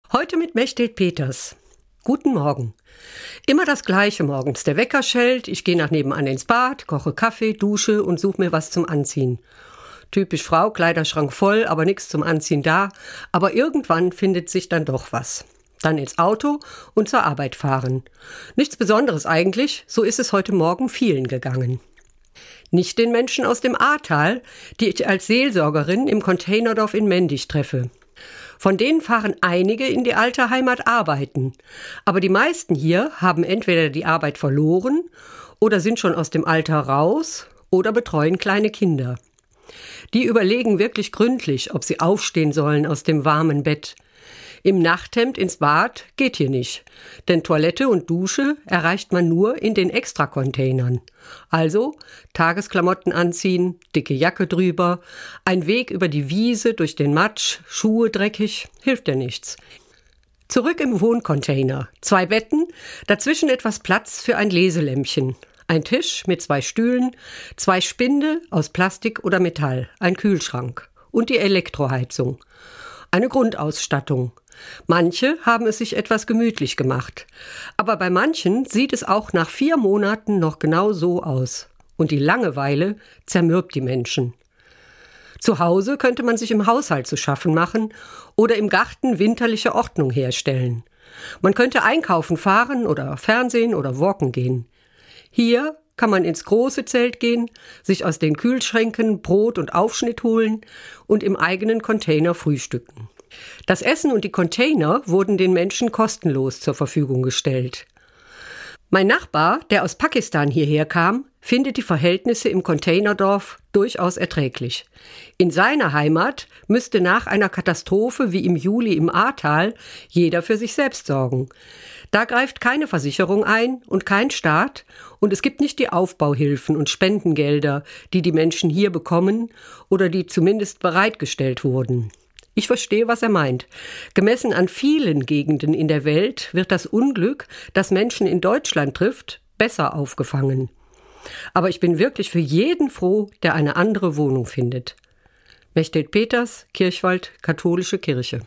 Heute mit Mechthild Peters. Guten Morgen. Immer das Gleiche morgens. Der Wecker schellt, ich gehe nach nebenan ins Bad, koche Kaffee, dusche und suche mir was zum Anziehen. Typisch Frau, Kleiderschrank voll, aber nichts zum Anziehen da. Aber irgendwann findet sich dann doch was. Dann ins Auto und zur Arbeit fahren. Nichts Besonderes eigentlich, so ist es heute Morgen vielen gegangen. Nicht den Menschen aus dem Ahrtal, die ich als Seelsorgerin im Containerdorf in Mendig treffe. Von denen fahren einige in die alte Heimat arbeiten. Aber die meisten hier haben entweder die Arbeit verloren oder sind schon aus dem Alter raus oder betreuen kleine Kinder. Die überlegen wirklich gründlich, ob sie aufstehen sollen aus dem warmen Bett. Im Nachthemd ins Bad geht hier nicht, denn Toilette und Dusche erreicht man nur in den Extracontainern. Also Tagesklamotten anziehen, dicke Jacke drüber, ein Weg über die Wiese durch den Matsch, Schuhe dreckig, hilft ja nichts. Zurück im Wohncontainer, 2 Betten, dazwischen etwas Platz für ein Leselämpchen. Ein Tisch mit 2 Stühlen, 2 Spinde aus Plastik oder Metall, ein Kühlschrank und die Elektroheizung. Eine Grundausstattung. Manche haben es sich etwas gemütlich gemacht. Aber bei manchen sieht es auch nach 4 Monaten noch genau so aus. Und die Langeweile zermürbt die Menschen. Zu Hause könnte man sich im Haushalt zu schaffen machen oder im Garten winterliche Ordnung herstellen. Man könnte einkaufen fahren oder Fernsehen oder walken gehen. Hier kann man ins große Zelt gehen, sich aus den Kühlschränken Brot und Aufschnitt holen und im eigenen Container frühstücken. Das Essen und die Container wurden den Menschen kostenlos zur Verfügung gestellt. Mein Nachbar, der aus Pakistan hierher kam, findet die Verhältnisse im Containerdorf durchaus erträglich. In seiner Heimat müsste nach einer Katastrophe wie im Juli im Ahrtal jeder für sich selbst sorgen. Da greift keine Versicherung ein und kein Staat und es gibt nicht die Aufbauhilfen und Spendengelder, die die Menschen hier bekommen oder die zumindest bereitgestellt wurden. Ich verstehe, was er meint. Gemessen an vielen Gegenden in der Welt wird das Unglück, das Menschen in Deutschland trifft, besser aufgefangen. Aber ich bin wirklich für jeden froh, der eine andere Wohnung findet. Mechthild Peters, Kirchwald, Katholische Kirche.